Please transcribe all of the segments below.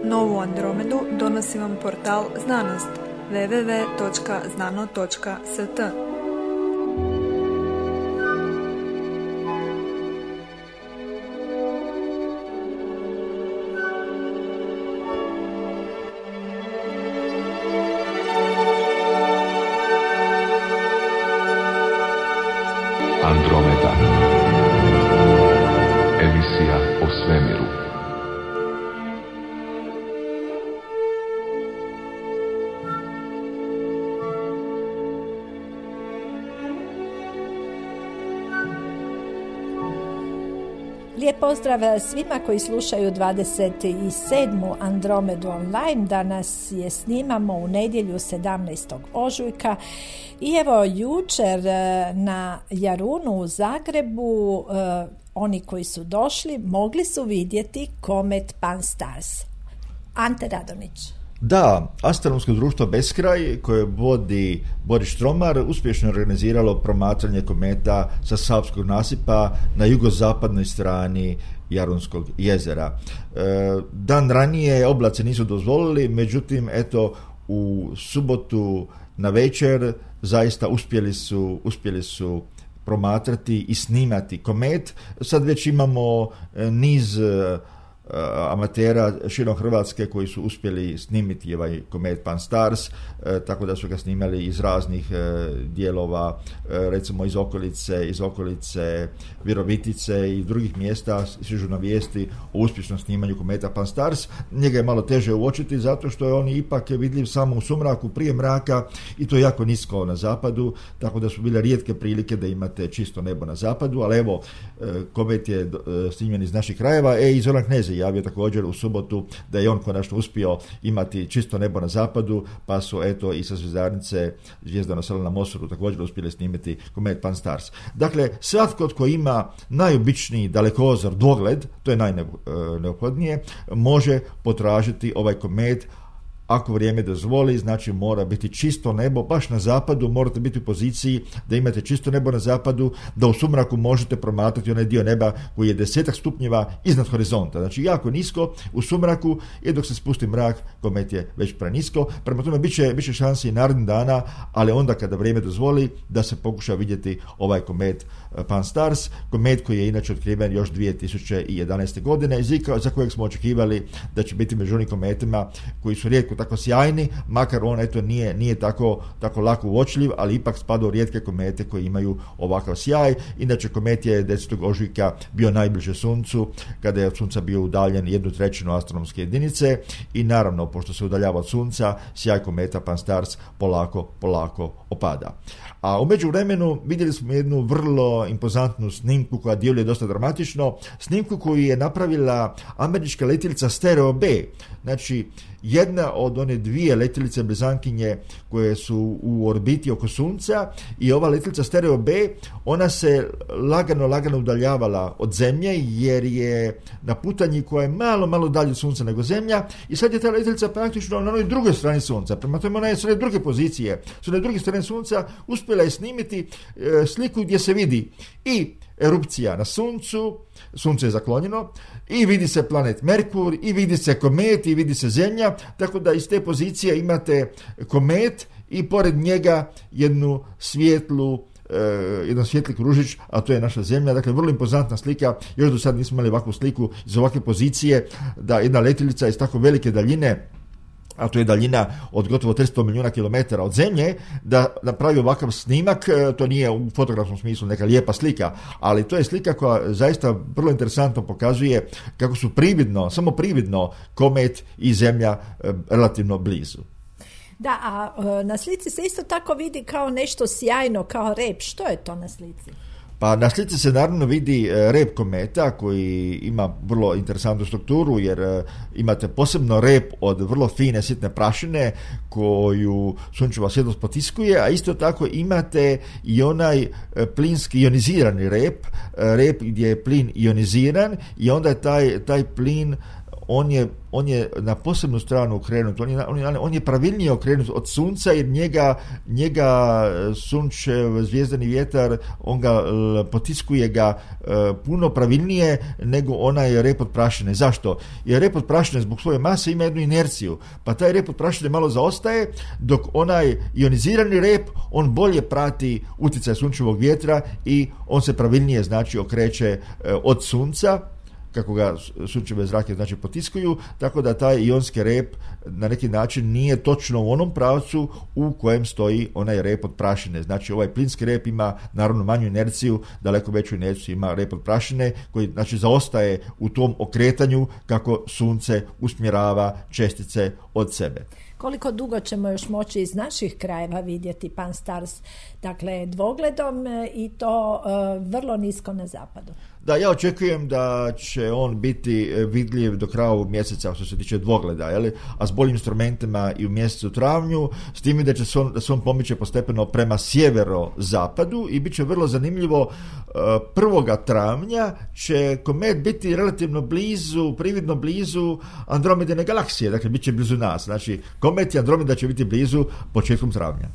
Novu Andromedu donosi vam portal Znanost www.znano.st. Andromeda. Emisija o svemiru. Lijep pozdrav svima koji slušaju 27. Andromedu online. Danas je snimamo u nedjelju 17. ožujka i evo jučer na Jarunu u Zagrebu oni koji su došli mogli su vidjeti komet Pan-STARRS. Ante Radonić. Da, Astronomsko društvo Beskraj koje vodi Boris Štromar uspješno organiziralo promatranje kometa sa Savskog nasipa na jugozapadnoj strani Jarunskog jezera. Dan ranije oblaci nisu dozvolili, međutim eto u subotu na večer zaista uspjeli su promatrati i snimati komet. Sad već imamo niz amatera širom Hrvatske koji su uspjeli snimiti ovaj komet Pan-STARRS, tako da su ga snimali iz raznih dijelova, recimo iz okolice Virovitice i drugih mjesta stižu na vijesti o uspješnom snimanju kometa Pan-STARRS. Njega je malo teže uočiti zato što je on ipak vidljiv samo u sumraku prije mraka i to jako nisko na zapadu, tako da su bile rijetke prilike da imate čisto nebo na zapadu, ali evo komet je snimljen iz naših krajeva. I Zoran Knez je javio također u subotu da je on konačno uspio imati čisto nebo na zapadu, pa su eto i sa zvjezdarnice Zvijezdano selo na Mosoru također uspjeli snimiti komet Pan-STARRS. Dakle, svatko tko ima najobičniji dalekozor dvogled, to je najneophodnije, može potražiti ovaj komet. Ako vrijeme dozvoli, znači mora biti čisto nebo, baš na zapadu, morate biti u poziciji da imate čisto nebo na zapadu, da u sumraku možete promatrati onaj dio neba koji je 10 stupnjeva iznad horizonta, znači jako nisko u sumraku i dok se spusti mrak, komet je već prenisko. Prema tome bit će šansi i narednih dana, ali onda kada vrijeme dozvoli da se pokuša vidjeti ovaj komet Pan-STARRS, komet koji je inače otkriven još 2011. godine i za kojeg smo očekivali da će biti među onim kometima koji su rijetko tako sjajni, makar on eto nije tako lako uočljiv, ali ipak spada u rijetke komete koji imaju ovakav sjaj. Inače komet je 10. ožujka bio najbliže Suncu, kada je od Sunca bio udaljen 1/3 astronomske jedinice i naravno, pošto se udaljava od Sunca, sjaj kometa Pan-STARRS polako opada. A u međuvremenu vidjeli smo jednu vrlo impozantnu snimku koja djeluje dosta dramatično, snimku koju je napravila američka letjelica Stereo B. Znači, jedna od one dvije letjelice blizankinje koje su u orbiti oko Sunca i ova letjelica Stereo B, ona se lagano udaljavala od Zemlje jer je na putanji koja je malo dalje od Sunca nego Zemlja i sad je ta letjelica praktično na onoj drugoj strani Sunca. Prema tome ona je s one druge pozicije, s one druge strane Sunca uspjela je snimiti sliku gdje se vidi i erupcija na Suncu, Sunce je zaklonjeno, i vidi se planet Merkur, i vidi se komet, i vidi se Zemlja, tako da iz te pozicije imate komet i pored njega jedan svijetli kružić, a to je naša Zemlja. Dakle, vrlo impozantna slika, još do sad nismo imali ovakvu sliku iz ovakve pozicije, da jedna letjelica iz tako velike daljine, a to je daljina od gotovo 300 milijuna kilometara od Zemlje, da napravi ovakav snimak. To nije u fotografskom smislu neka lijepa slika, ali to je slika koja zaista vrlo interesantno pokazuje kako su samo prividno komet i Zemlja relativno blizu. Da, a na slici se isto tako vidi kao nešto sjajno, kao rep. Što je to na slici? Pa na slici se naravno vidi rep kometa koji ima vrlo interesantnu strukturu, jer imate posebno rep od vrlo fine sitne prašine koju sunčeva svjetlost potiskuje, a isto tako imate i onaj plinski ionizirani rep gdje je plin ioniziran i onda je taj plin on je na posebnu stranu okrenut, on je pravilnije okrenut od sunca, jer njega sunčev zvijezdani vjetar, on ga potiskuje ga puno pravilnije nego onaj rep od prašine. Zašto? Jer rep od prašine zbog svoje mase ima jednu inerciju, pa taj rep od prašine malo zaostaje, dok onaj ionizirani rep, on bolje prati utjecaj sunčevog vjetra i on se pravilnije znači okreće od sunca, kako ga sunčeve zrake znači potiskuju, tako da taj ionski rep na neki način nije točno u onom pravcu u kojem stoji onaj rep od prašine. Znači ovaj plinski rep ima naravno manju inerciju, daleko veću inerciju ima rep od prašine, koji znači zaostaje u tom okretanju kako sunce usmjerava čestice od sebe. Koliko dugo ćemo još moći iz naših krajeva vidjeti Pan-STARRS, dakle dvogledom i to vrlo nisko na zapadu? Da, ja očekujem da će on biti vidljiv do kraja ovog mjeseca što se tiče dvogleda, a s boljim instrumentima i u mjesecu travnju, s time da se on pomiče postepeno prema sjevero-zapadu i bit će vrlo zanimljivo 1. travnja će komet biti relativno blizu, prividno blizu Andromedine galaksije, dakle bit će blizu nas, znači komet i Andromeda će biti blizu početkom travnja.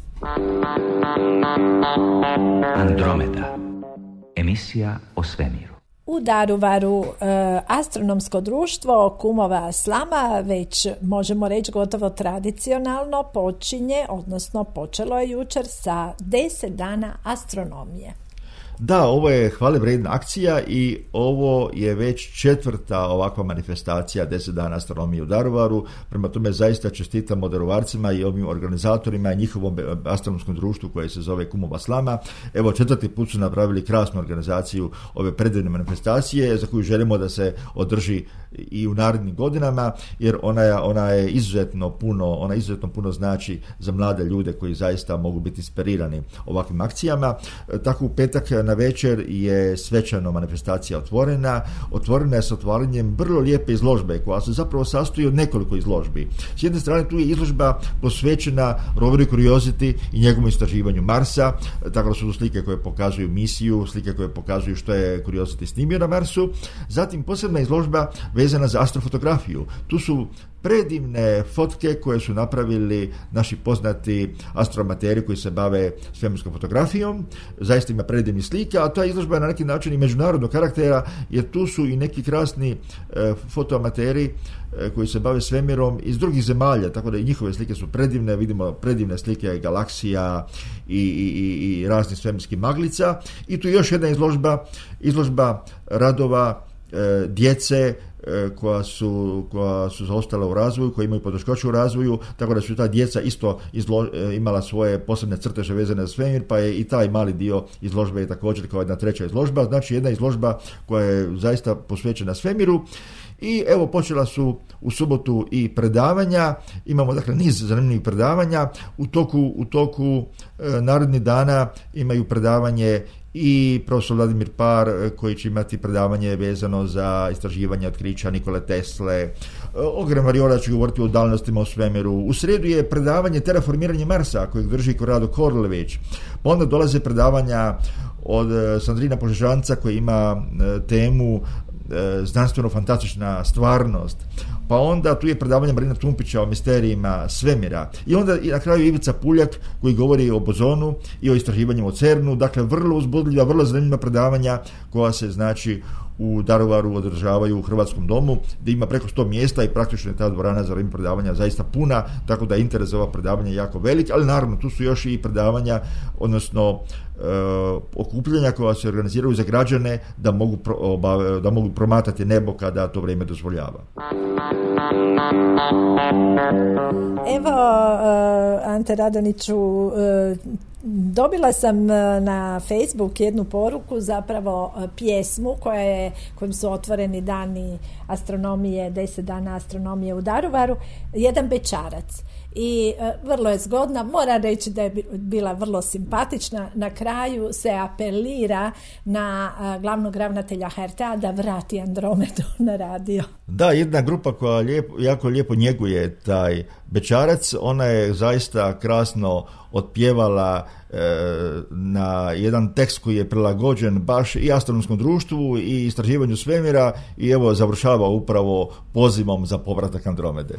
Andromeda, emisija o svemiru. U Daruvaru astronomsko društvo kumova slama već možemo reći gotovo tradicionalno počinje, odnosno počelo je jučer sa 10 dana astronomije. Da, ovo je hvale vrijedna akcija i ovo je već 4. ovakva manifestacija 10 dana astronomije u Daruvaru. Prema tome zaista čestitamo Daruvarcima i ovim organizatorima i njihovom astronomskom društvu koje se zove Kumova slama. Evo 4. put su napravili krasnu organizaciju ove predivne manifestacije za koju želimo da se održi i u narednim godinama, jer ona je izuzetno puno znači za mlade ljude koji zaista mogu biti inspirirani ovakvim akcijama. Tako u petak na večer je svečano manifestacija otvorena je s otvaranjem vrlo lijepe izložbe koja se zapravo sastoji od nekoliko izložbi. S jedne strane tu je izložba posvećena roveru Curiosity i njegovom istraživanju Marsa, tako da su slike koje pokazuju misiju, slike koje pokazuju što je Curiosity snimio na Marsu. Zatim posebna izložba vezana za astrofotografiju. Tu su predivne fotke koje su napravili naši poznati astroamateri koji se bave svemirskom fotografijom. Zaista ima predivnih slika, a ta izložba je na neki način i međunarodnog karaktera, jer tu su i neki krasni fotoamateri koji se bave svemirom iz drugih zemalja, tako da i njihove slike su predivne. Vidimo predivne slike galaksija i raznih svemirskih maglica. I tu je još jedna izložba radova djece koja su zaostala u razvoju, koja imaju poteškoće u razvoju, tako da su ta djeca isto imala svoje posebne crteže vezane za svemir, pa je i taj mali dio izložbe je također kao jedna 3. izložba, znači jedna izložba koja je zaista posvećena svemiru. I evo počela su u subotu i predavanja, imamo dakle niz zanimljivih predavanja, u toku narednih dana imaju predavanje i profesor Vladimir Par koji će imati predavanje vezano za istraživanje otkrića Nikole Tesle. Ognjen Variola će govoriti o udaljenostima u svemiru. U srijedu je predavanje terraformiranje Marsa kojeg drži Korrado Korlević. Pa onda dolaze predavanja od Sandrina Požežanca koji ima temu znanstveno-fantastična stvarnost. Pa onda tu je predavanje Marina Tumpića o misterijima svemira. I onda i na kraju Ivica Puljak koji govori o bozonu i o istraživanju o CERN-u. Dakle, vrlo uzbudljiva, vrlo zanimljiva predavanja koja se znači u Daruvaru održavaju u Hrvatskom domu, gdje ima preko 100 mjesta i praktično je ta dvorana za vrijeme predavanja zaista puna, tako da je interes za ova predavanja jako velik, ali naravno tu su još i predavanja, odnosno okupljanja koja se organiziraju za građane da mogu promatrati nebo kada to vrijeme dozvoljava. Evo, Ante Radoniću, dobila sam na Facebook jednu poruku, zapravo pjesmu kojim su otvoreni dani astronomije, 10 dana astronomije u Daruvaru, jedan bećarac. i vrlo je zgodna. Moram reći da je bila vrlo simpatična. Na kraju se apelira na glavnog ravnatelja HRT-a da vrati Andromedu na radio. Da, jedna grupa koja jako lijepo njeguje taj bećarac, ona je zaista krasno otpjevala na jedan tekst koji je prilagođen baš i astronomskom društvu i istraživanju svemira i evo završava upravo pozivom za povratak Andromede.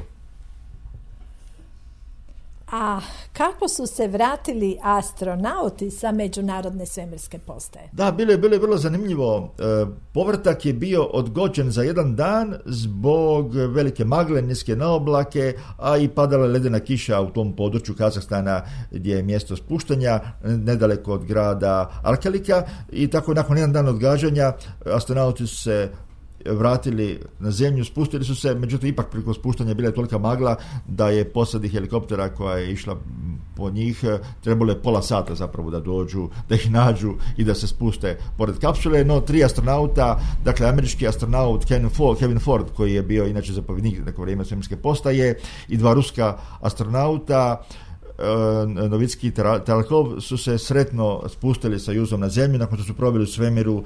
A kako su se vratili astronauti sa međunarodne svemirske postaje? Da, bilo je vrlo zanimljivo. Povratak je bio odgođen za jedan dan zbog velike magle, niske naoblake, a i padala ledena kiša u tom području Kazahstana gdje je mjesto spuštanja, nedaleko od grada Arkalika, i tako nakon jedan dan odgađanja astronauti su se vratili na zemlju, spustili su se, međutim ipak preko spuštanja bila je tolika magla da je posadi helikoptera koja je išla po njih trebalo je pola sata zapravo da dođu, da ih nađu i da se spuste pored kapsule. No 3 astronauta, dakle američki astronaut Kevin Ford koji je bio inače zapovjednik neko vrijeme svemirske postaje i 2 ruska astronauta Novitski i Talkov su se sretno spustili sa Sojuzom na zemlju nakon što su proveli u svemiru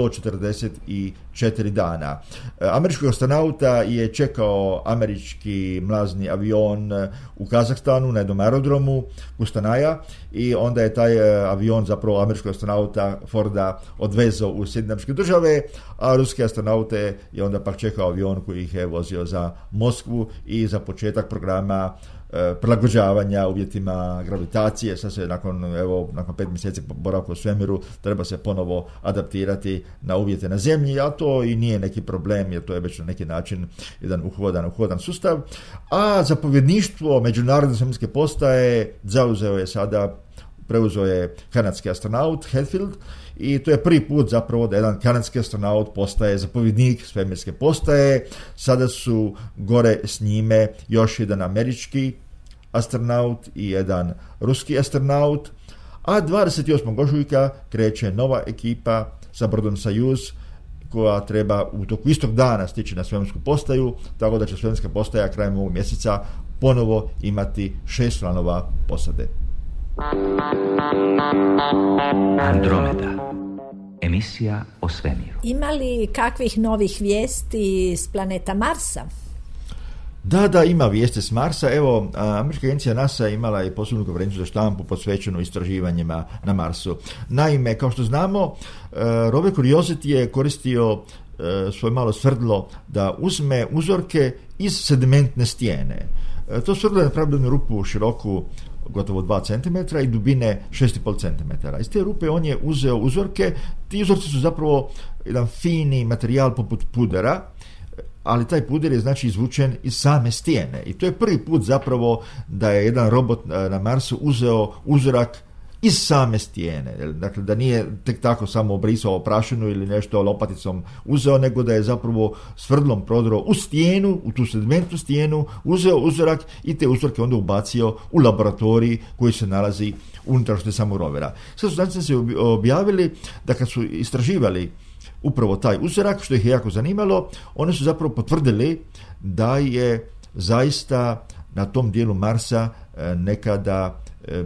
144 dana. Američkog astronauta je čekao američki mlazni avion u Kazahstanu na jednom aerodromu Kustanaja i onda je taj avion zapravo američkog astronauta Forda odvezao u Sjedinjene Američke Države, a ruske astronaute je onda pak čekao avion koji ih je vozio za Moskvu i za početak programa prilagođavanja uvjetima gravitacije. Sad se nakon 5 mjeseci boravka u svemiru treba se ponovo adaptirati na uvjete na zemlji, a to i nije neki problem jer to je već na neki način jedan uhodan sustav. A zapovjedništvo međunarodne svemirske postaje preuzeo je kanadski astronaut Hadfield i to je prvi put zapravo da jedan kanadski astronaut postaje zapovjednik svemirske postaje. Sada su gore s njime još jedan američki astronaut i jedan ruski astronaut, a 28. ožujka kreće nova ekipa sa brodom Sojuz koja treba u toku istog dana stići na svemirsku postaju, tako da će svemirska postaja krajem ovog mjeseca ponovo imati 6 članova posade. Andromeda. Emisija o svemiru. Ima li kakvih novih vijesti s planeta Marsa? Da, ima vijesti s Marsa. Evo, američka agencija NASA imala je posebnu konferenciju za štampu posvećenu istraživanjima na Marsu. Naime, kao što znamo, rover Curiosity je koristio svoje malo svrdlo da uzme uzorke iz sedimentne stijene. To svrdlo je napravilo jednu rupu široku gotovo 2 cm i dubine 6,5 cm. Iz te rupe on je uzeo uzorke. Ti uzorci su zapravo jedan fini materijal poput pudera, ali taj puder je znači izvučen iz same stijene. I to je prvi put zapravo da je jedan robot na Marsu uzeo uzorak iz same stijene. Dakle, da nije tek tako samo obrisao prašinu ili nešto lopaticom uzeo, nego da je zapravo svrdlom prodro u stijenu, u tu sedimentnu stijenu, uzeo uzorak i te uzorke onda ubacio u laboratorij koji se nalazi unutrašnjosti samog rovera. Sad su znanstvenici objavili da kad su istraživali upravo taj uzorak, što ih je jako zanimalo, oni su zapravo potvrdili da je zaista na tom dijelu Marsa nekada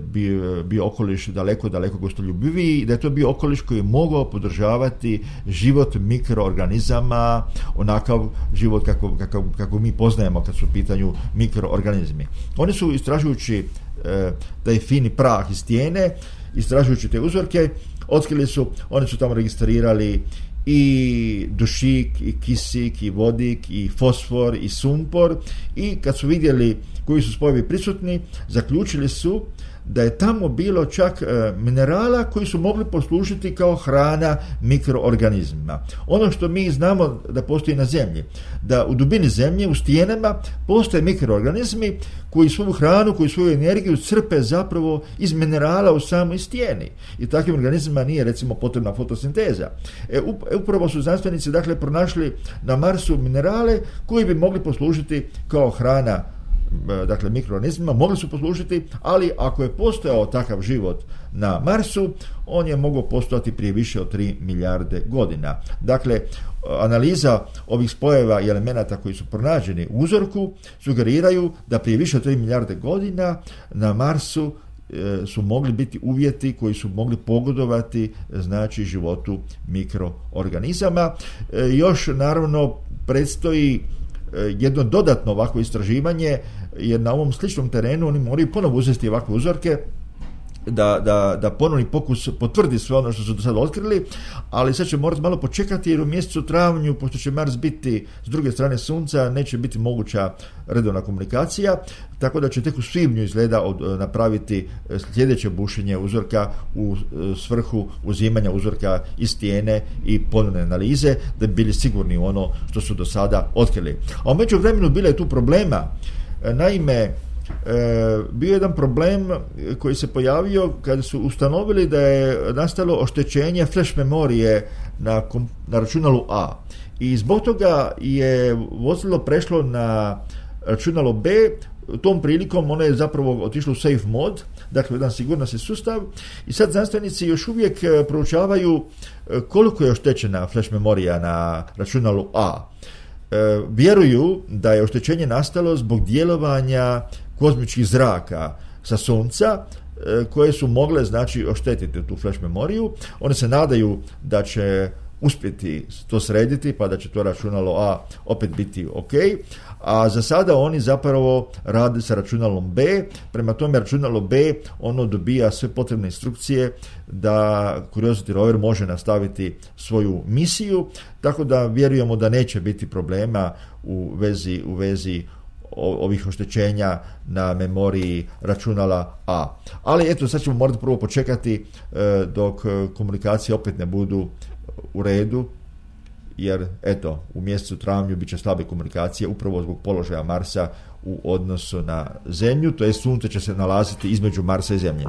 bio okoliš daleko gostoljubiviji i da je to bio okoliš koji je mogao podržavati život mikroorganizama, onakav život kako mi poznajemo kad su u pitanju mikroorganizmi. Oni su istražujući taj fini prah iz stijene, istražujući te uzorke, oni su tamo registrirali i dušik, i kisik, i vodik, i fosfor, i sumpor, i kad su vidjeli koji su spojevi prisutni, zaključili su da je tamo bilo čak minerala koji su mogli poslužiti kao hrana mikroorganizmima. Ono što mi znamo da postoji na zemlji, da u dubini zemlje, u stijenama, postoje mikroorganizmi koji svoju hranu, koji svoju energiju crpe zapravo iz minerala u samoj stijeni. I takvim organizmima nije recimo potrebna fotosinteza. Upravo su znanstvenici dakle pronašli na Marsu minerale koji bi mogli poslužiti kao hrana dakle mikroorganizmima, mogli su poslužiti, ali ako je postojao takav život na Marsu, on je mogao postojati prije više od 3 milijarde godina. Dakle, analiza ovih spojeva i elemenata koji su pronađeni u uzorku sugeriraju da prije više od 3 milijarde godina na Marsu su mogli biti uvjeti koji su mogli pogodovati znači životu mikroorganizama. Još naravno predstoji jedno dodatno ovako istraživanje, jer na ovom sličnom terenu oni moraju ponovo uzeti ovakve uzorke da ponovni pokus potvrdi sve ono što su do sada otkrili, ali sad će morati malo počekati jer u mjesecu travnju, pošto će Mars biti s druge strane Sunca, neće biti moguća redovna komunikacija, tako da će tek u svibnju izgleda napraviti sljedeće bušenje uzorka u svrhu uzimanja uzorka iz stijene i ponovne analize, da bi bili sigurni u ono što su do sada otkrili. A u međuvremenu bilo je tu problema. Naime, bio je jedan problem koji se pojavio kada su ustanovili da je nastalo oštećenje flash memorije na računalu A. I zbog toga je vozilo prešlo na računalo B. Tom prilikom ono je zapravo otišlo u safe mod, dakle jedan sigurnosni sustav, i sad znanstvenici još uvijek proučavaju koliko je oštećena flash memorija na računalu A. Vjeruju da je oštećenje nastalo zbog djelovanja kozmičkih zraka sa Sunca koje su mogle znači oštetiti tu flash memoriju. Oni se nadaju da će uspjeti to srediti pa da će to računalo A opet biti ok, a za sada oni zapravo rade sa računalom B. Prema tome računalo B ono dobija sve potrebne instrukcije da Curiosity rover može nastaviti svoju misiju, tako da vjerujemo da neće biti problema u vezi ovih oštećenja na memoriji računala A. Ali eto, sad ćemo morati prvo počekati dok komunikacije opet ne budu u redu, jer eto, u mjesecu travnju bit će slabe komunikacije upravo zbog položaja Marsa u odnosu na Zemlju, to je Sunce će se nalaziti između Marsa i Zemlje.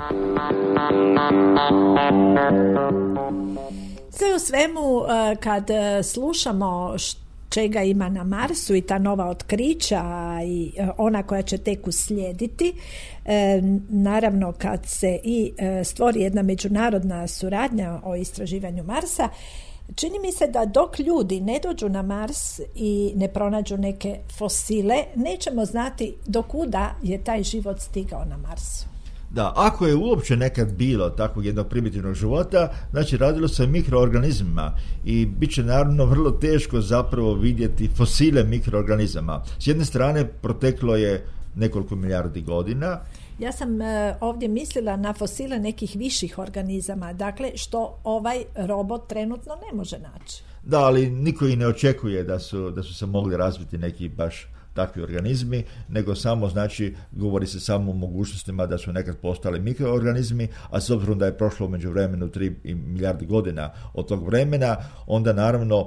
Sve u svemu, kad slušamo čega ima na Marsu i ta nova otkrića i ona koja će tek uslijediti, naravno kad se i stvori jedna međunarodna suradnja o istraživanju Marsa, čini mi se da dok ljudi ne dođu na Mars i ne pronađu neke fosile, nećemo znati do kuda je taj život stigao na Marsu. Da, ako je uopće nekad bilo takvog jednog primitivnog života, znači radilo se o mikroorganizmima i bit će naravno vrlo teško zapravo vidjeti fosile mikroorganizama. S jedne strane proteklo je nekoliko milijardi godina. Ja sam ovdje mislila na fosile nekih viših organizama, dakle što ovaj robot trenutno ne može naći. Da, ali niko i ne očekuje da su se mogli razviti neki baš takvi organizmi, nego samo znači govori se samo o mogućnostima da su nekad postali mikroorganizmi, a s obzirom da je prošlo u međuvremenu 3 milijardi godina od tog vremena, onda naravno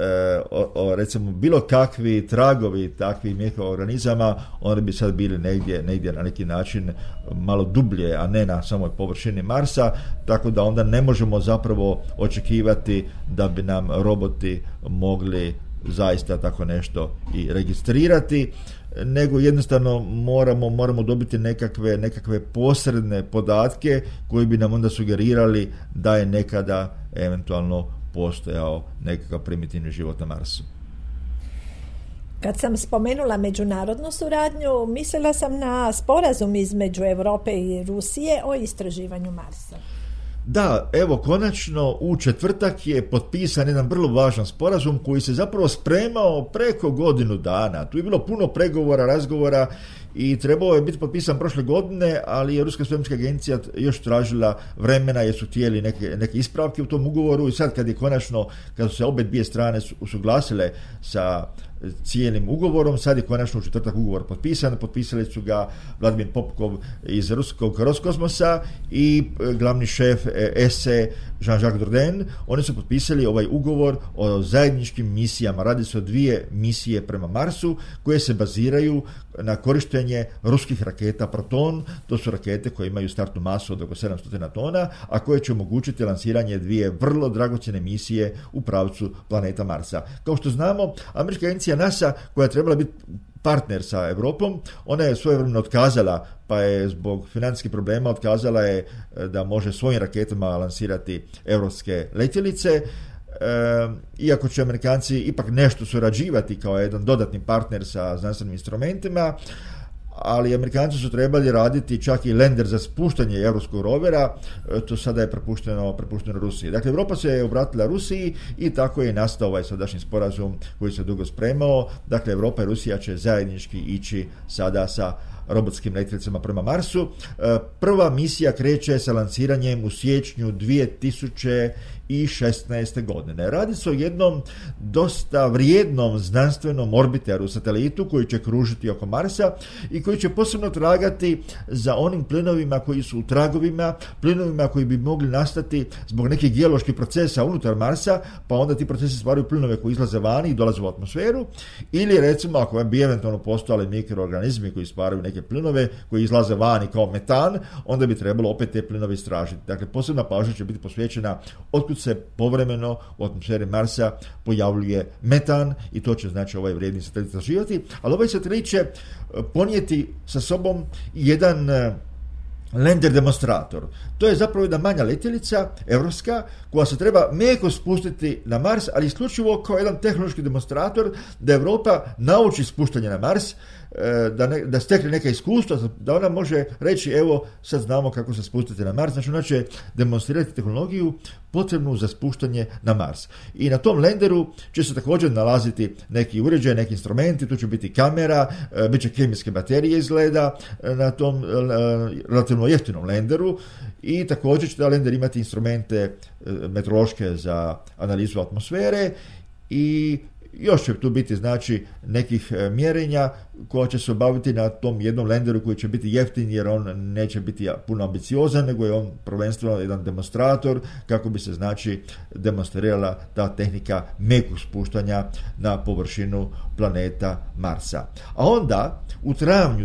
recimo bilo kakvi tragovi takvih mikroorganizama, oni bi sad bili negdje na neki način malo dublje, a ne na samoj površini Marsa, tako da onda ne možemo zapravo očekivati da bi nam roboti mogli zaista tako nešto i registrirati, nego jednostavno moramo dobiti nekakve posredne podatke koji bi nam onda sugerirali da je nekada eventualno postojao nekakav primitivni život na Marsu. Kad sam spomenula međunarodnu suradnju, mislila sam na sporazum između Europe i Rusije o istraživanju Marsa. Da, evo konačno u četvrtak je potpisan jedan vrlo važan sporazum koji se zapravo spremao preko godinu dana. Tu je bilo puno pregovora, razgovora i trebao je biti potpisan prošle godine, ali je Ruska svemirska agencija još tražila vremena jer su htjeli neke ispravke u tom ugovoru i sad kad su se obje dvije strane usuglasile sa cijelim ugovorom, sad je konačno u četvrtak ugovor potpisan, potpisali su ga Vladimir Popkov iz ruskog Roskosmosa i glavni šef ESE Jean-Jacques Jourdain. Oni su potpisali ovaj ugovor o zajedničkim misijama. Radi se o 2 misije prema Marsu koje se baziraju na korištenje ruskih raketa Proton. To su rakete koje imaju startnu masu od oko 700 tona, a koje će omogućiti lansiranje 2 vrlo dragocjene misije u pravcu planeta Marsa. Kao što znamo, američka agencija NASA, koja je trebala biti partner sa Europom. Ona je svojevremeno otkazala, pa je zbog financijskih problema otkazala je da može svojim raketama lansirati europske letjelice. Iako će Amerikanci ipak nešto surađivati kao jedan dodatni partner sa znanstvenim instrumentima, ali Amerikanci su trebali raditi čak i lander za spuštanje europskog rovera, to sada je prepušteno Rusiji. Dakle, Europa se je obratila Rusiji i tako je nastao ovaj sadašnji sporazum koji se dugo spremao. Dakle, Europa i Rusija će zajednički ići sada sa robotskim letjelicama prema Marsu. Prva misija kreće sa lansiranjem u siječnju 2016. godine. Radi se o jednom dosta vrijednom znanstvenom orbiteru, satelitu koji će kružiti oko Marsa i koji će posebno tragati za onim plinovima koji su u tragovima, plinovima koji bi mogli nastati zbog nekih geoloških procesa unutar Marsa, pa onda ti procesi stvaraju plinove koji izlaze vani i dolaze u atmosferu, ili recimo ako bi eventualno postojali mikroorganizmi koji stvaraju neke plinove koji izlaze vani kao metan, onda bi trebalo opet te plinove istražiti. Dakle, posebna pažnja će biti posvećena otkud se povremeno u atmosferi Marsa pojavljuje metan i to će znači ovaj vrijedni satelit istraživati, ali ovaj satelit će ponijeti sa sobom jedan lander demonstrator. To je zapravo jedna manja letjelica, europska, koja se treba meko spustiti na Mars, ali isključivo kao jedan tehnološki demonstrator da Europa nauči spuštanje na Mars, da stekne neka iskustva, da ona može reći evo sad znamo kako se spustiti na Mars, znači ona će demonstrirati tehnologiju potrebnu za spuštanje na Mars. I na tom landeru će se također nalaziti neki uređaj, neki instrumenti, tu će biti kamera, bit će kemijske baterije izgleda na tom relativno jeftinom landeru i također će taj lander imati instrumente meteorološke za analizu atmosfere i još će tu biti znači nekih mjerenja koja će se obaviti na tom jednom landeru koji će biti jeftin jer on neće biti puno ambiciozan, nego je on prvenstveno jedan demonstrator kako bi se znači demonstrirala ta tehnika mekog spuštanja na površinu planeta Marsa. A onda u travnju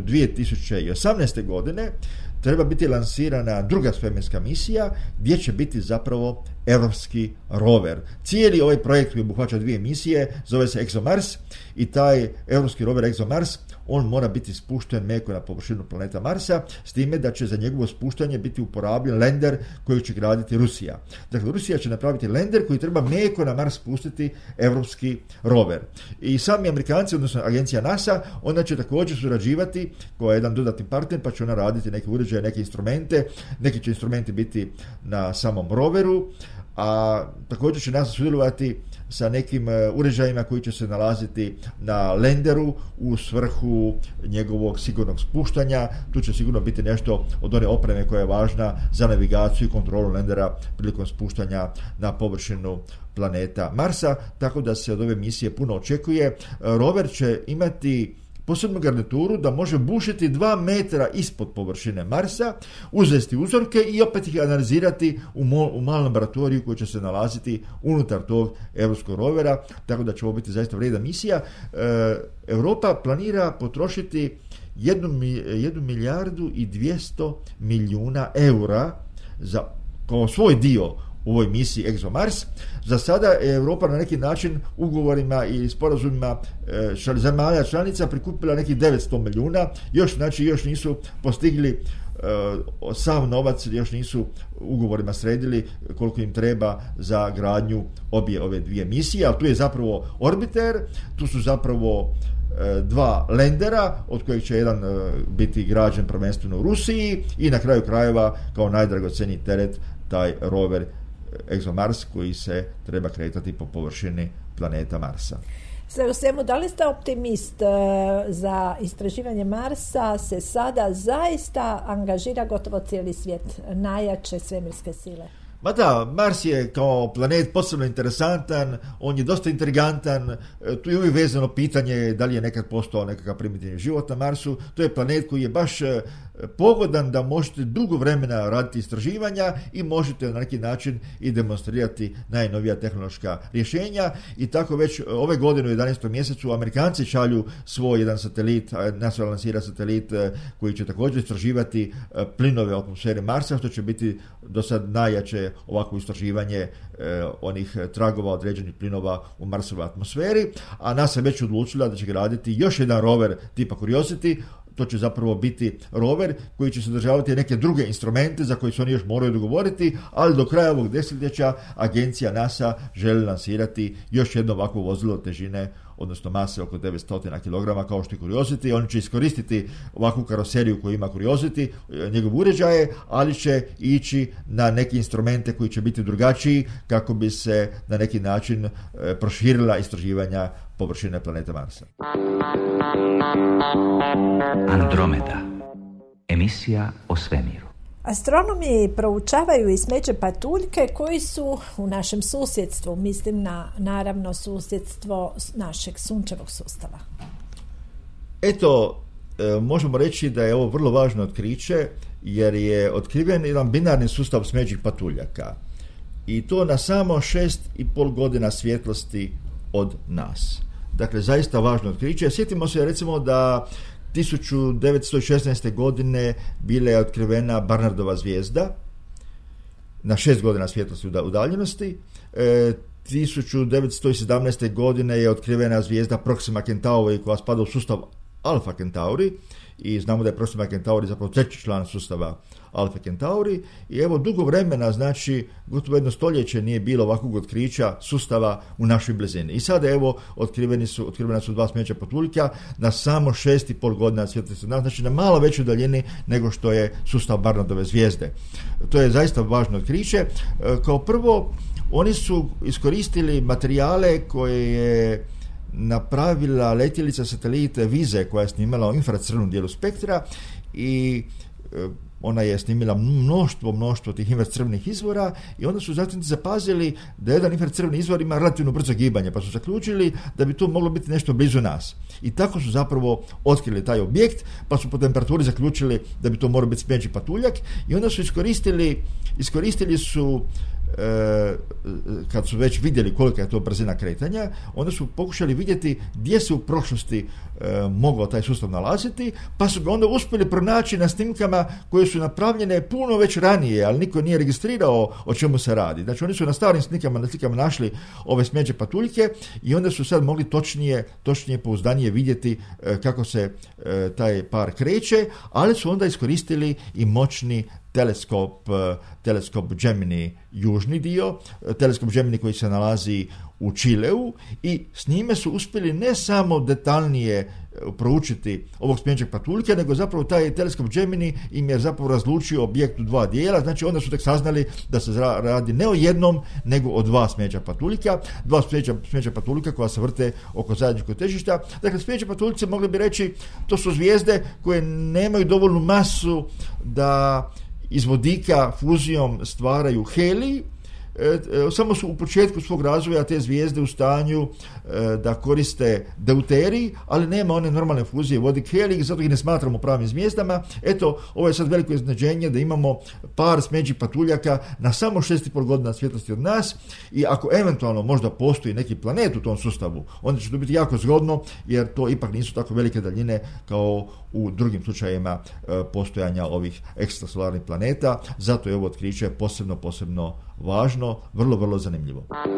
2018. godine treba biti lansirana druga svemirska misija gdje će biti zapravo europski rover. Cijeli ovaj projekt koji obuhvaća 2 misije zove se ExoMars i taj europski rover ExoMars on mora biti spušten meko na površinu planeta Marsa, s time da će za njegovo spuštanje biti uporabljen lander koji će graditi Rusija. Dakle, Rusija će napraviti lander koji treba meko na Mars spustiti europski rover. I sami Amerikanci, odnosno agencija NASA, ona će također surađivati kao jedan dodatni partner, pa će ona raditi neke uređaje, neke instrumente. Neki će instrumenti biti na samom roveru, a također će NASA sudjelovati sa nekim uređajima koji će se nalaziti na landeru u svrhu njegovog sigurnog spuštanja. Tu će sigurno biti nešto od one opreme koja je važna za navigaciju i kontrolu landera prilikom spuštanja na površinu planeta Marsa, tako da se od ove misije puno očekuje. Rover će imati posebnu garnituru da može bušiti 2 metra ispod površine Marsa, uzeti uzorke i opet ih analizirati u malom laboratoriju koji će se nalaziti unutar tog europskog rovera, tako da će ovo biti zaista vrijedna misija. Europa planira potrošiti 1 milijardu i 200 milijuna eura kao svoj dio u ovoj misiji ExoMars. Za sada je Europa na neki način ugovorima i sporazumima zemalja članica prikupila nekih 900 milijuna, još nisu postigli sav novac, još nisu ugovorima sredili koliko im treba za gradnju obje ove 2 misije, ali tu je zapravo orbiter, tu su zapravo 2 landera, od kojih će jedan biti građen prvenstveno u Rusiji i na kraju krajeva kao najdragoceniji teret taj rover ExoMars koji se treba kretati po površini planeta Marsa. Sve u svemu, da li ste optimist za istraživanje Marsa? Se sada zaista angažira gotovo cijeli svijet, najjače svemirske sile? Ma da, Mars je kao planet posebno interesantan, on je dosta intrigantan, tu je uvijek vezano pitanje da li je nekad postao nekakav primitivni život na Marsu. To je planet koji je baš pogodan da možete dugo vremena raditi istraživanja i možete na neki način i demonstrirati najnovija tehnološka rješenja i tako već ove godine u 11. mjesecu Amerikanci šalju svoj jedan satelit, NASA lansira satelit koji će također istraživati plinove atmosfere Marsa, što će biti do sad najjače ovako istraživanje onih tragova određenih plinova u Marsovoj atmosferi, a NASA je već odlučila da će graditi još jedan rover tipa Curiosity. To će zapravo biti rover koji će sadržavati neke druge instrumente za koje se oni još moraju dogovoriti, ali do kraja ovog desetljeća agencija NASA želi lansirati još jedno ovakvo vozilo težine, odnosno mase oko 900 kg kao što je Curiosity. Oni će iskoristiti ovakvu karoseriju koju ima Curiosity, njegov uređaje, ali će ići na neke instrumente koji će biti drugačiji kako bi se na neki način proširila istraživanja površine planeta Marsa. Andromeda. Emisija o svemiru. Astronomi proučavaju i smeće patuljke koji su u našem susjedstvu, mislim na naravno susjedstvo našeg sunčevog sustava. Eto, možemo reći da je ovo vrlo važno otkriće jer je otkriven jedan binarni sustav smeđih patuljaka i to na samo 6,5 godina svjetlosti od nas. Dakle, zaista važno otkriće. Sjetimo se recimo da 1916. godine bila je otkrivena Barnardova zvijezda na 6 godina svjetlosti udaljenosti. 1917. godine je otkrivena zvijezda Proxima Centauri koja spada u sustav Alpha Centauri i znamo da je Proxima Centauri zapravo treći član sustava Alpha Centauri i evo dugo vremena, znači gotovo 1 stoljeće nije bilo ovakvog otkrića sustava u našoj blizini. I sada evo otkrivena su 2 smeća patuljka na samo 6,5 godina svjetlosti od nas, znači na malo većoj daljini nego što je sustav Barnardove zvijezde. To je zaista važno otkriće. Kao prvo, oni su iskoristili materijale koje je napravila letjelica satelite Vize koja je snimala u infracrvenom dijelu spektra i ona je snimila mnoštvo tih infracrvenih izvora i onda su zatim zapazili da jedan infracrveni izvor ima relativno brzo gibanje, pa su zaključili da bi to moglo biti nešto blizu nas. I tako su zapravo otkrili taj objekt, pa su po temperaturi zaključili da bi to morao biti smeđi patuljak i onda su iskoristili su kad su već vidjeli kolika je to brzina kretanja, onda su pokušali vidjeti gdje se u prošlosti mogao taj sustav nalaziti, pa su ga onda uspjeli pronaći na snimkama koje su napravljene puno već ranije, ali niko nije registrirao o čemu se radi. Znači oni su na starim slikama našli ove smeđe patuljke i onda su sad mogli točnije pouzdanije vidjeti kako se taj par kreće, ali su onda iskoristili i moćni teleskop Gemini južni dio, teleskop Gemini koji se nalazi u Čileu i s njime su uspjeli ne samo detaljnije proučiti ovog smeđeg patuljka, nego zapravo taj teleskop Gemini im je zapravo razlučio objekt u 2 dijela, znači onda su tek saznali da se radi ne o jednom, nego o 2 smeđa patuljka, 2 smeđa patuljka koja se vrte oko zajedničkog težišta. Dakle, smeđe patuljce mogli bi reći to su zvijezde koje nemaju dovoljnu masu da iz vodika fuzijom stvaraju helij, samo su u početku svog razvoja te zvijezde u stanju da koriste deuterij, ali nema one normalne fuzije vodik helij, zato ih ne smatramo pravim zvijezdama. Eto, ovo je sad veliko iznenađenje da imamo par smeđih patuljaka na samo 6,5 godina svjetlosti od nas i ako eventualno možda postoji neki planet u tom sustavu, onda će to biti jako zgodno jer to ipak nisu tako velike daljine kao u drugim slučajevima postojanja ovih ekstrasolarnih planeta, zato je ovo otkriće posebno važno, vrlo zanimljivo.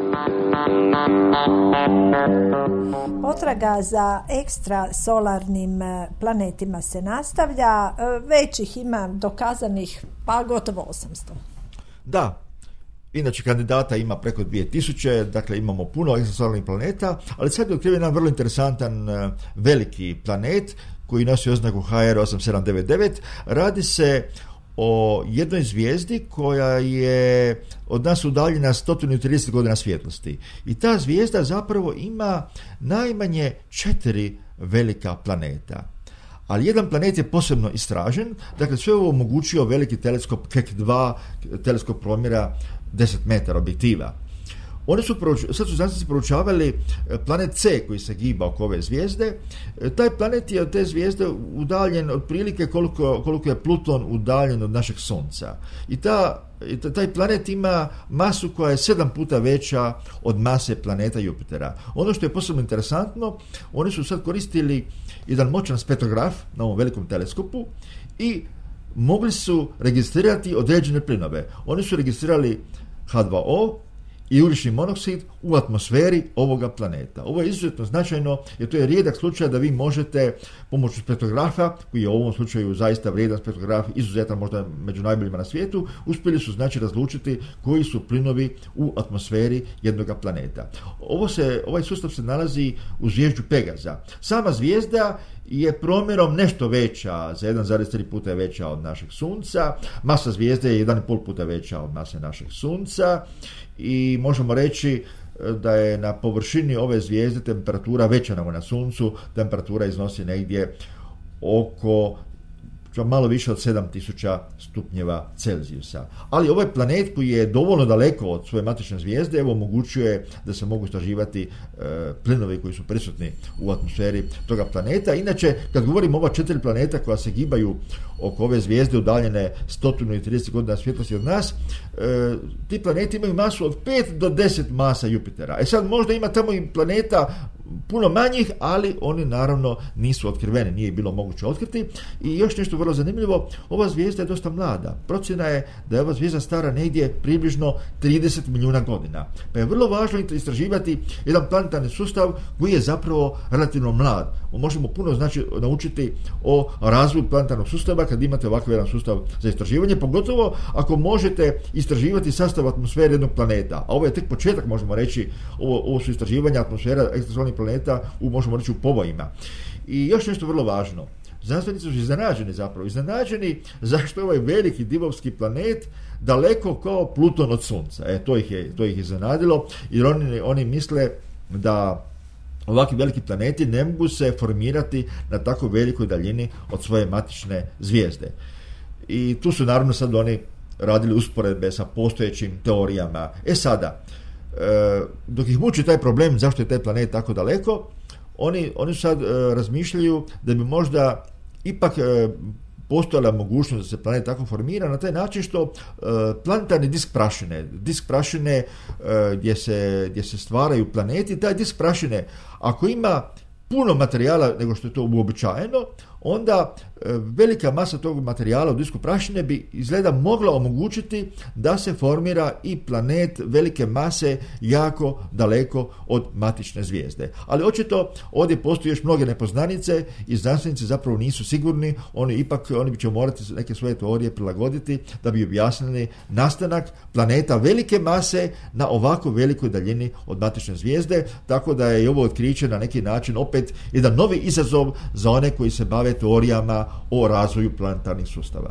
Potraga za ekstrasolarnim planetima se nastavlja, već ih ima dokazanih pa gotovo 800. Da, inače kandidata ima preko 2000, dakle imamo puno ekstrasolarnih planeta, ali sad je otkriven jedan vrlo interesantan veliki planet koji nosi oznaku HR 8799. Radi se o jednoj zvijezdi koja je od nas udaljena 130 godina svjetlosti. I ta zvijezda zapravo ima najmanje 4 velika planeta. Ali jedan planet je posebno istražen, dakle sve ovo omogućio veliki teleskop Keck 2, teleskop promjera 10 metara objektiva. Sad su znanstvenici proučavali planet C koji se giba oko ove zvijezde. Taj planet je od te zvijezde udaljen otprilike koliko je Pluton udaljen od našeg Sunca. I taj planet ima masu koja je 7 puta veća od mase planeta Jupitera. Ono što je posebno interesantno, oni su sad koristili jedan moćan spektrograf na ovom velikom teleskopu i mogli su registrirati određene plinove. Oni su registrirali H2O i ugljični monoksid u atmosferi ovoga planeta. Ovo je izuzetno značajno jer to je rijedak slučaj da vi možete pomoću spektrografa, koji je u ovom slučaju zaista vrijedan spektrograf, izuzetan možda među najboljima na svijetu, uspjeli su znači razlučiti koji su plinovi u atmosferi jednoga planeta. Ovaj sustav se nalazi u zvijezdu Pegaza. Sama zvijezda je promjerom nešto veća, za 1,3 puta je veća od našeg Sunca, masa zvijezde je 1,5 puta veća od mase našeg Sunca i možemo reći da je na površini ove zvijezde temperatura veća nego na Suncu, temperatura iznosi negdje oko malo više od 7000 stupnjeva Celzijusa. Ali ovaj planet koji je dovoljno daleko od svoje matične zvijezde omogućuje da se mogu istraživati plinovi koji su prisutni u atmosferi toga planeta. Inače, kad govorimo o ova 4 planeta koja se gibaju oko ove zvijezde udaljene 130 godina svjetlosti od nas, ti planeti imaju masu od 5 do 10 masa Jupitera. Sad možda ima tamo i planeta puno manjih, ali oni naravno nisu otkriveni, nije bilo moguće otkriti. I još nešto vrlo zanimljivo, ova zvijezda je dosta mlada. Procjena je da je ova zvijezda stara negdje približno 30 milijuna godina. Pa je vrlo važno istraživati jedan planetarni sustav koji je zapravo relativno mlad. Možemo puno naučiti o razvoju planetarnog sustava kad imate ovakav jedan sustav za istraživanje, pogotovo ako možete istraživati sastav atmosfere jednog planeta. A ovo je tek početak, možemo reći, ovo su istraživanja atmosfera ekstrasolnih planeta možemo reći u povojima. I još nešto vrlo važno. Znanstvenici su iznenađeni zašto je ovaj veliki divovski planet daleko kao Pluton od Sunca. To ih je iznenadilo, jer oni misle da ovakvi veliki planeti ne mogu se formirati na tako velikoj daljini od svoje matične zvijezde. I tu su naravno sad oni radili usporedbe sa postojećim teorijama. Sada, dok ih muči taj problem zašto je taj planet tako daleko, oni sad razmišljaju da bi možda ipak postojala mogućnost da se planet tako formira na taj način što planetarni disk prašine gdje se stvaraju planeti, taj disk prašine ako ima puno materijala nego što je to uobičajeno, onda velika masa tog materijala u disku prašine bi izgleda mogla omogućiti da se formira i planet velike mase jako daleko od matične zvijezde. Ali očito ovdje postoji još mnoge nepoznanice i znanstvenici zapravo nisu sigurni, oni će morati neke svoje teorije prilagoditi da bi objasnili nastanak planeta velike mase na ovako velikoj daljini od matične zvijezde, tako da je i ovo otkriće na neki način opet jedan novi izazov za one koji se bave teorijama o razvoju planetarnih sustava.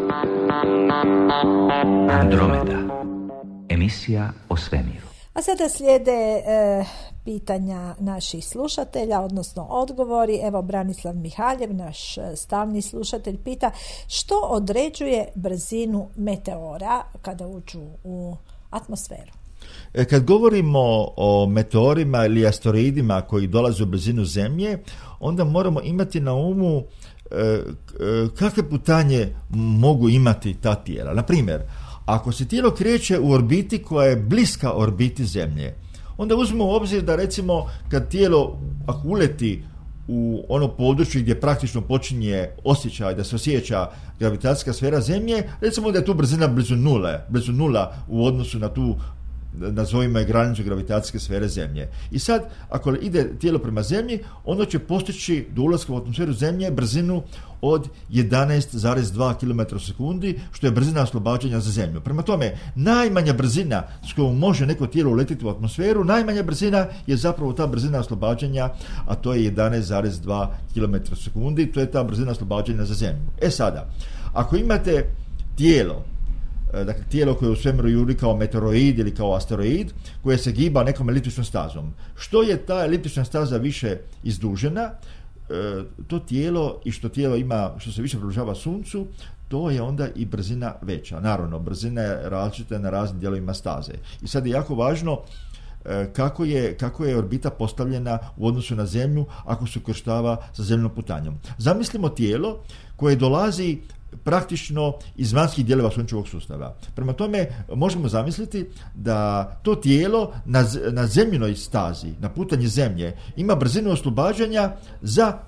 Andromeda. Emisija o svemiru. A sada slijede pitanja naših slušatelja, odnosno odgovori. Evo, Branislav Mihaljev, naš stalni slušatelj, pita što određuje brzinu meteora kada uđu u atmosferu. Kad govorimo o meteorima ili asteroidima koji dolaze u blizinu Zemlje, onda moramo imati na umu kakve putanje mogu imati ta tijela. Na primjer, ako se tijelo kreće u orbiti koja je bliska orbiti Zemlje, onda uzmemo u obzir da recimo kad tijelo ako uleti u ono područje gdje praktično počinje osjećaj da se osjeća gravitacijska sfera Zemlje, recimo da je tu brzina blizu nula u odnosu na tu, nazovimo je, granicu gravitacijske sfere Zemlje. I sad, ako ide tijelo prema Zemlji, ono će postići do ulaska u atmosferu Zemlje brzinu od 11,2 km u sekundi, što je brzina oslobađanja za Zemlju. Prema tome, najmanja brzina s kojom može neko tijelo uletiti u atmosferu, najmanja brzina je zapravo ta brzina oslobađanja, a to je 11,2 km u sekundi, to je ta brzina oslobađanja za Zemlju. Sada, ako imate tijelo, dakle tijelo koje u svemiru juri kao meteoroid ili kao asteroid, koje se giba nekom eliptičnom stazom. Što je ta eliptična staza više izdužena, to tijelo i što tijelo ima, što se više približava Suncu, to je onda i brzina veća. Naravno, brzina je različita na raznim dijelovima staze. I sad je jako važno kako je orbita postavljena u odnosu na Zemlju ako se ukrštava sa zemljinom putanjom. Zamislimo tijelo koje dolazi praktično iz vanjskih dijelova sunčevog sustava. Prema tome možemo zamisliti da to tijelo na zemljinoj stazi, na putanji Zemlje, ima brzinu oslobađanja za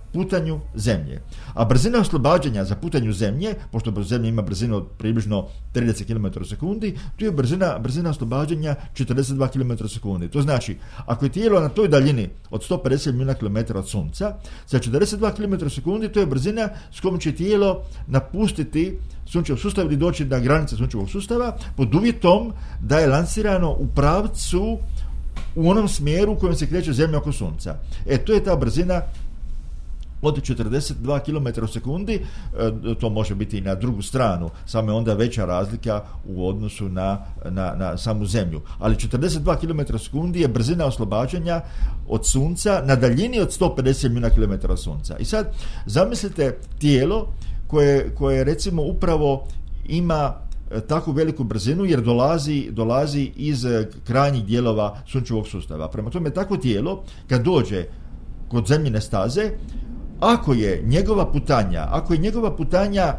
putanju Zemlje. A brzina oslobađanja za putanju Zemlje, pošto Zemlja ima brzinu od približno 30 km u sekundi, tu je brzina oslobađanja 42 km u sekundi. To znači, ako je tijelo na toj daljini od 150 milijuna km od Sunca, sa 42 km u sekundi, to je brzina s kojom će tijelo napustiti Sunčev sustav ili doći na granice Sunčevog sustava, pod uvjetom da je lansirano u pravcu u onom smjeru u kojem se kreće Zemlja oko Sunca. To je ta brzina od 42 km u sekundi, to može biti i na drugu stranu, samo je onda veća razlika u odnosu na samu Zemlju. Ali 42 km u sekundi je brzina oslobađanja od Sunca na daljini od 150 milijuna km od Sunca. I sad zamislite tijelo koje recimo upravo ima takvu veliku brzinu jer dolazi iz krajnjih dijelova Sunčevog sustava. Prema tome, takvo tijelo kad dođe kod Zemljine staze, ako je njegova putanja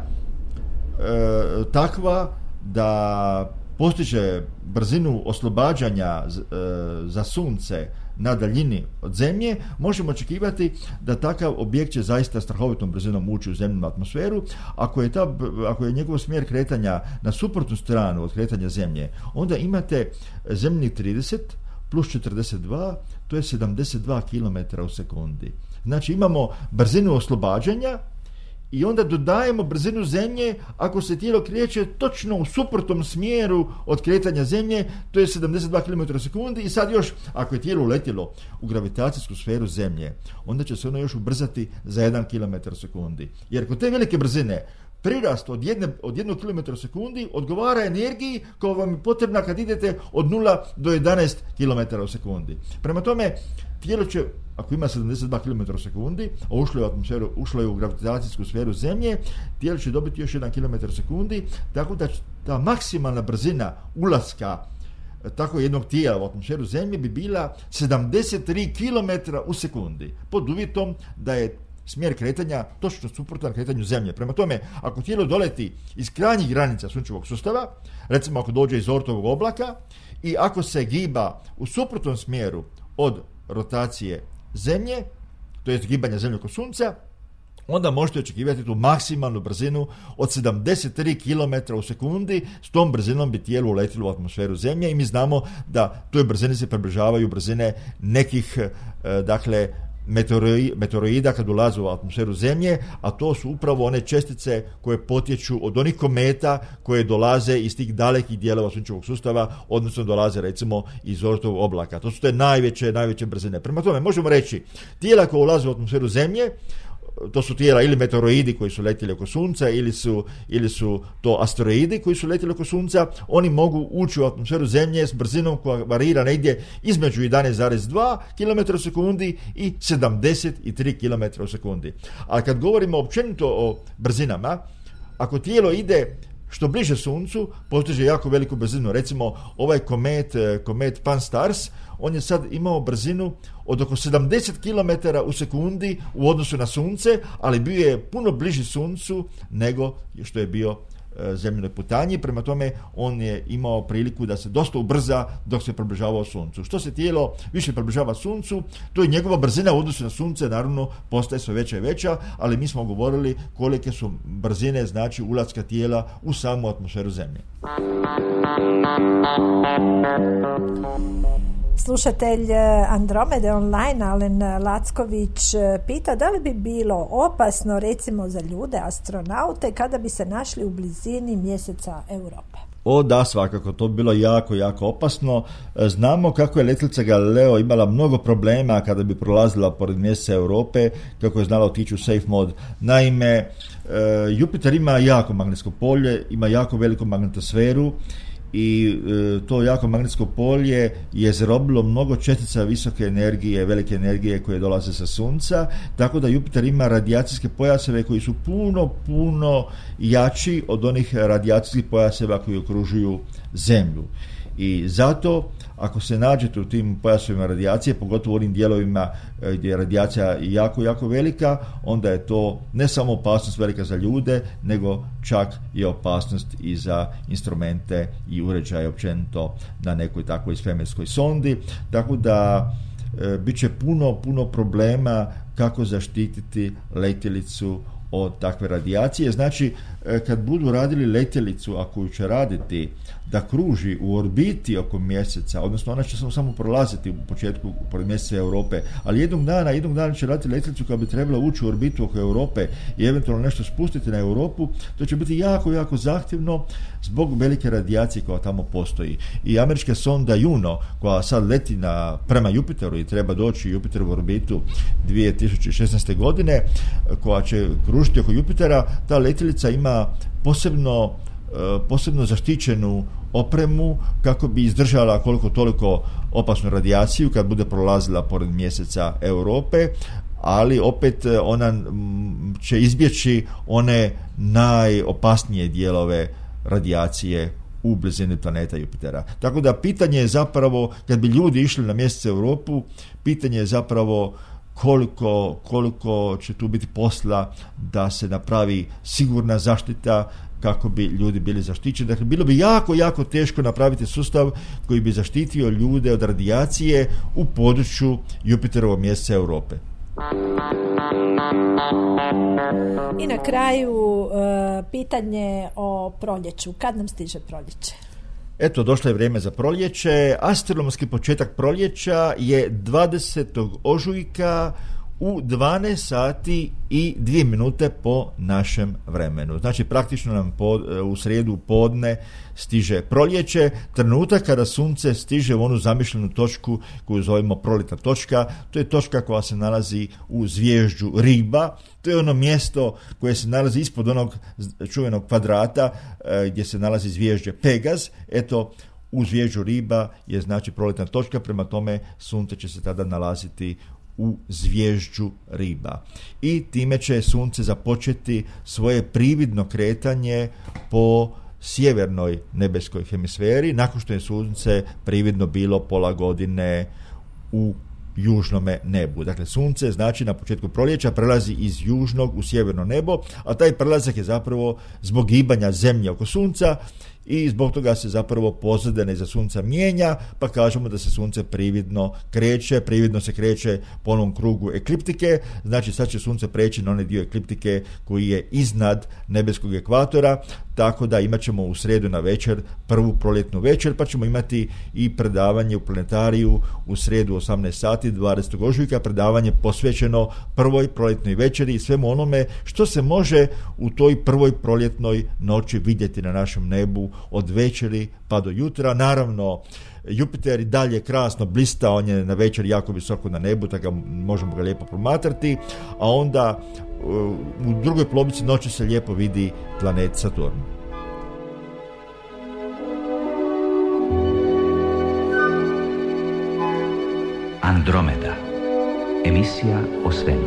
takva da postiže brzinu oslobađanja za Sunce na daljini od Zemlje, možemo očekivati da takav objekt će zaista strahovitom brzinom ući u Zemljinu atmosferu. Ako je njegov smjer kretanja na suprotnu stranu od kretanja Zemlje, onda imate Zemljinih 30 plus 42, to je 72 km u sekundi. Znači imamo brzinu oslobađanja i onda dodajemo brzinu Zemlje ako se tijelo kreće točno u suprotnom smjeru od kretanja Zemlje, to je 72 km u sekundi i sad još, ako je tijelo uletjelo u gravitacijsku sferu Zemlje, onda će se ono još ubrzati za 1 km u sekundi. Jer kod te velike brzine prirast od 1 km u sekundi odgovara energiji koja vam je potrebna kad idete od 0 do 11 km u sekundi. Prema tome, tijelo će, ako ima 72 km u sekundi, a ušlo je u gravitacijsku sferu Zemlje, tijelo će dobiti još 1 km u sekundi, tako da ta maksimalna brzina ulaska tako jednog tijela u atmosferu Zemlje bi bila 73 km u sekundi, pod uvjetom da je smjer kretanja točno suprotan kretanju Zemlje. Prema tome, ako tijelo doleti iz krajnjih granica Sunčevog sustava, recimo ako dođe iz Oortovog oblaka i ako se giba u suprotnom smjeru od rotacije Zemlje, to jest gibanja Zemlje oko Sunca, onda možete očekivati tu maksimalnu brzinu od 73 km u sekundi. S tom brzinom bi tijelo uletilo u atmosferu Zemlje i mi znamo da toj brzini se približavaju brzine nekih, meteoroida kad ulaze u atmosferu Zemlje, a to su upravo one čestice koje potječu od onih kometa koje dolaze iz tih dalekih dijelova Sunčevog sustava, odnosno dolaze recimo iz Oortovog oblaka. To su te najveće brzine. Prema tome, možemo reći, tijela koja ulaze u atmosferu Zemlje, to su tijela ili meteoroidi koji su letjeli oko Sunca ili su to asteroidi koji su letjeli oko Sunca. Oni mogu ući u atmosferu Zemlje s brzinom koja varira negdje između 11,2 km u sekundi i 73 km u sekundi. A kad govorimo općenito o brzinama, ako tijelo ide što bliže Suncu, postiže jako veliku brzinu. Recimo, ovaj komet Pan-STARRS, on je sad imao brzinu od oko 70 km u sekundi u odnosu na Sunce, ali bio je puno bliži Suncu nego što je bio zemljinoj putanji. Prema tome, on je imao priliku da se dosta ubrza dok se približavao Suncu. Što se tijelo više približava Suncu, to je njegova brzina u odnosu na Sunce, naravno, postaje sve veća i veća, ali mi smo govorili kolike su brzine, znači ulaska tijela u samu atmosferu Zemlje. Slušatelj Andromede online Alen Lacković pita da li bi bilo opasno recimo za ljude, astronaute, kada bi se našli u blizini mjeseca Europe. Da, svakako, to bi bilo jako opasno. Znamo kako je letjelica Galileo imala mnogo problema kada bi prolazila pored mjeseca Europe, kako je znala otići u safe mod. Naime, Jupiter ima jako magnetsko polje, ima jako veliku magnetosferu i to jako magnetsko polje je zarobilo mnogo čestica visoke energije, velike energije koje dolaze sa Sunca, tako da Jupiter ima radijacijske pojaseve koji su puno jači od onih radijacijskih pojaseva koji okružuju Zemlju. I zato, ako se nađete u tim pojasovima radijacije, pogotovo u onim dijelovima gdje je radijacija jako velika, onda je to ne samo opasnost velika za ljude, nego čak je opasnost i za instrumente i uređaje općenito na nekoj takvoj svemirskoj sondi. Tako da bit će puno problema kako zaštititi letjelicu od takve radijacije. Znači, kad budu radili letjelicu, a koju će raditi da kruži u orbiti oko mjeseca, odnosno ona će samo prolaziti u početku pored mjeseca Europe, ali jednog dana će raditi letjelicu koja bi trebala ući u orbitu oko Europe i eventualno nešto spustiti na Europu. To će biti jako zahtjevno zbog velike radijacije koja tamo postoji. I američka sonda Juno, koja sad leti prema Jupiteru i treba doći u Jupiterovu orbitu 2016. godine, koja će kružiti oko Jupitera, ta letjelica ima posebno zaštićenu opremu kako bi izdržala koliko toliko opasnu radijaciju kad bude prolazila pored mjeseca Europe, ali opet ona će izbjeći one najopasnije dijelove radijacije u blizini planeta Jupitera. Tako da pitanje je zapravo, kad bi ljudi išli na mjesec Europu, pitanje je zapravo koliko će tu biti posla da se napravi sigurna zaštita kako bi ljudi bili zaštićeni. Dakle, bilo bi jako teško napraviti sustav koji bi zaštitio ljude od radijacije u području Jupiterovog mjeseca Europe. I na kraju pitanje o proljeću. Kad nam stiže proljeće? Eto, došlo je vrijeme za proljeće. Astronomski početak proljeća je 20. ožujka u 12 sati i 2 minute po našem vremenu. Znači, praktično nam u srijedu podne stiže proljeće, trenutak kada sunce stiže u onu zamišljenu točku koju zovemo proljetna točka. To je točka koja se nalazi u zvijezđu Riba. To je ono mjesto koje se nalazi ispod onog čuvenog kvadrata gdje se nalazi zvijezđe Pegaz. Eto, u zvijezđu Riba je znači proljetna točka, prema tome sunce će se tada nalaziti u zvijezđu Riba. I time će sunce započeti svoje prividno kretanje po sjevernoj nebeskoj hemisferi, nakon što je sunce prividno bilo pola godine u južnome nebu. Dakle, sunce znači na početku proljeća prelazi iz južnog u sjeverno nebo, a taj prelazak je zapravo zbog gibanja zemlje oko sunca i zbog toga se zapravo pozadina iza sunca mijenja, pa kažemo da se sunce prividno se kreće po onom krugu ekliptike. Znači, sad će sunce preći na onaj dio ekliptike koji je iznad nebeskog ekvatora, tako da imat ćemo u srijedu na večer prvu proljetnu večer, pa ćemo imati i predavanje u planetariju u srijedu 18 sati 20. ožujka, predavanje posvećeno prvoj proljetnoj večeri i svemu onome što se može u toj prvoj proljetnoj noći vidjeti na našem nebu od večeri pa do jutra. Naravno, Jupiter i dalje krasno blista, on je na večer jako visoko na nebu, tako možemo ga lijepo promatrati, a onda u drugoj polovici noći se lijepo vidi planet Saturn. Andromeda. Emisija o svemiru.